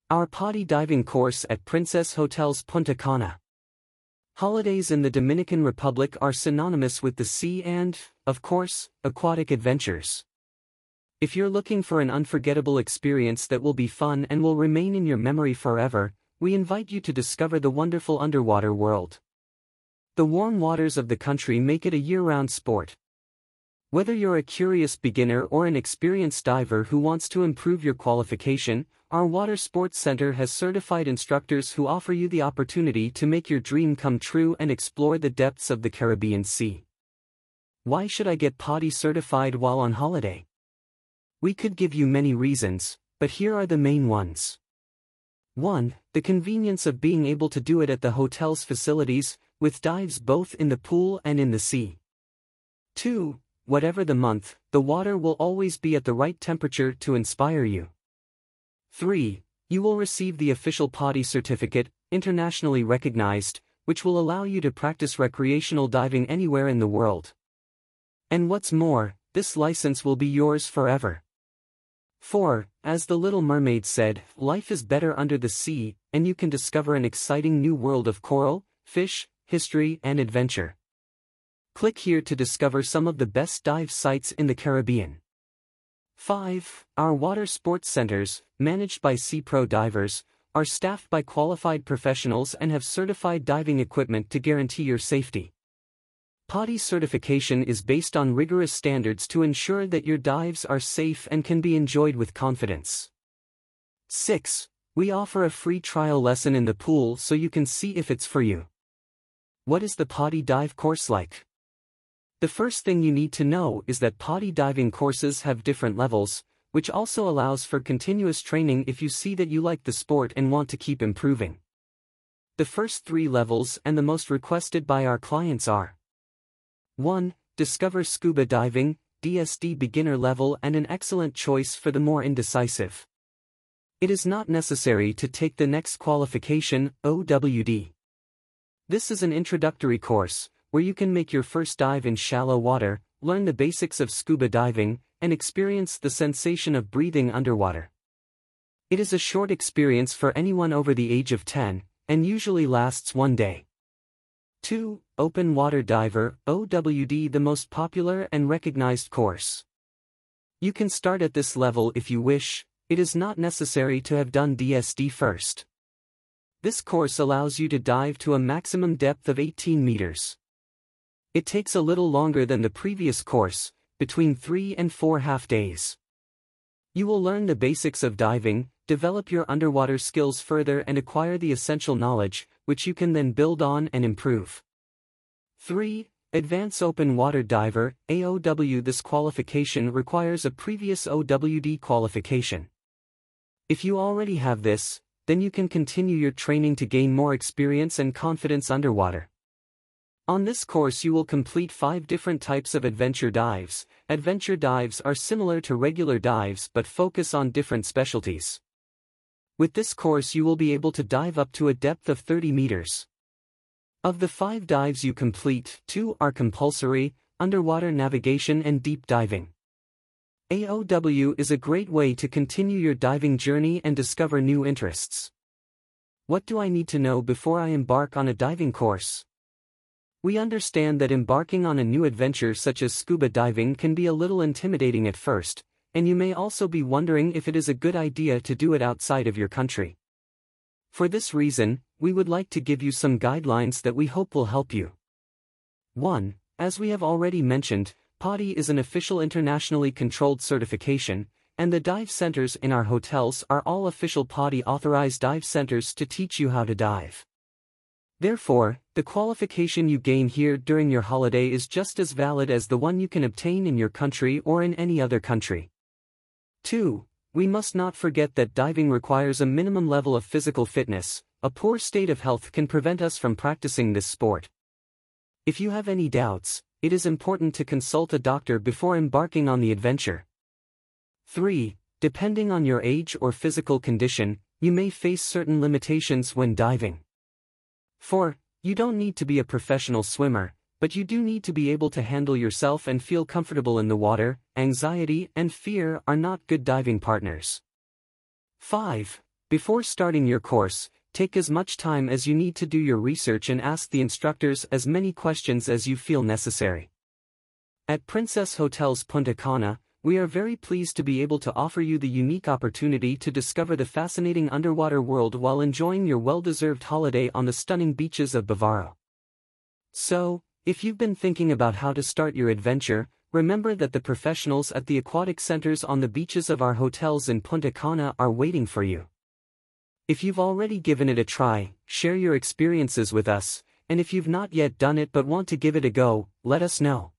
Our PADI diving course at Princess Hotels Punta Cana. Holidays in the Dominican Republic are synonymous with the sea and, of course, aquatic adventures. If you're looking for an unforgettable experience that will be fun and will remain in your memory forever, we invite you to discover the wonderful underwater world. The warm waters of the country make it a year-round sport. Whether you're a curious beginner or an experienced diver who wants to improve your qualification, our Water Sports Center has certified instructors who offer you the opportunity to make your dream come true and explore the depths of the Caribbean Sea. Why should I get PADI certified while on holiday? We could give you many reasons, but here are the main ones. 1. The convenience of being able to do it at the hotel's facilities, with dives both in the pool and in the sea. 2. Whatever the month, the water will always be at the right temperature to inspire you. 3. You will receive the official PADI certificate, internationally recognized, which will allow you to practice recreational diving anywhere in the world. And what's more, this license will be yours forever. 4. As the Little Mermaid said, life is better under the sea, and you can discover an exciting new world of coral, fish, history, and adventure. Click here to discover some of the best dive sites in the Caribbean. 5. Our water sports centers, managed by Sea Pro divers, are staffed by qualified professionals and have certified diving equipment to guarantee your safety. PADI certification is based on rigorous standards to ensure that your dives are safe and can be enjoyed with confidence. 6. We offer a free trial lesson in the pool so you can see if it's for you. What is the PADI dive course like? The first thing you need to know is that PADI diving courses have different levels, which also allows for continuous training if you see that you like the sport and want to keep improving. The first 3 levels and the most requested by our clients are 1. Discover Scuba Diving, DSD beginner level and an excellent choice for the more indecisive. It is not necessary to take the next qualification, OWD. This is an introductory course, where you can make your first dive in shallow water, learn the basics of scuba diving, and experience the sensation of breathing underwater. It is a short experience for anyone over the age of 10, and usually lasts 1 day. 2. Open Water Diver, OWD, the most popular and recognized course. You can start at this level if you wish, it is not necessary to have done DSD first. This course allows you to dive to a maximum depth of 18 meters. It takes a little longer than the previous course, between 3 and 4 half days. You will learn the basics of diving, develop your underwater skills further and acquire the essential knowledge, which you can then build on and improve. 3. Advanced Open Water Diver, AOW. This qualification requires a previous OWD qualification. If you already have this, then you can continue your training to gain more experience and confidence underwater. On this course you will complete 5 different types of adventure dives. Adventure dives are similar to regular dives but focus on different specialties. With this course you will be able to dive up to a depth of 30 meters. Of the 5 dives you complete, 2 are compulsory, underwater navigation and deep diving. AOW is a great way to continue your diving journey and discover new interests. What do I need to know before I embark on a diving course? We understand that embarking on a new adventure such as scuba diving can be a little intimidating at first, and you may also be wondering if it is a good idea to do it outside of your country. For this reason, we would like to give you some guidelines that we hope will help you. 1. As we have already mentioned, PADI is an official internationally controlled certification, and the dive centers in our hotels are all official PADI authorized dive centers to teach you how to dive. Therefore, the qualification you gain here during your holiday is just as valid as the one you can obtain in your country or in any other country. 2. We must not forget that diving requires a minimum level of physical fitness. A poor state of health can prevent us from practicing this sport. If you have any doubts, it is important to consult a doctor before embarking on the adventure. 3. Depending on your age or physical condition, you may face certain limitations when diving. 4. You don't need to be a professional swimmer, but you do need to be able to handle yourself and feel comfortable in the water. Anxiety and fear are not good diving partners. 5. Before starting your course, take as much time as you need to do your research and ask the instructors as many questions as you feel necessary. At Princess Hotels Punta Cana, we are very pleased to be able to offer you the unique opportunity to discover the fascinating underwater world while enjoying your well-deserved holiday on the stunning beaches of Bavaro. So, if you've been thinking about how to start your adventure, remember that the professionals at the aquatic centers on the beaches of our hotels in Punta Cana are waiting for you. If you've already given it a try, share your experiences with us, and if you've not yet done it but want to give it a go, let us know.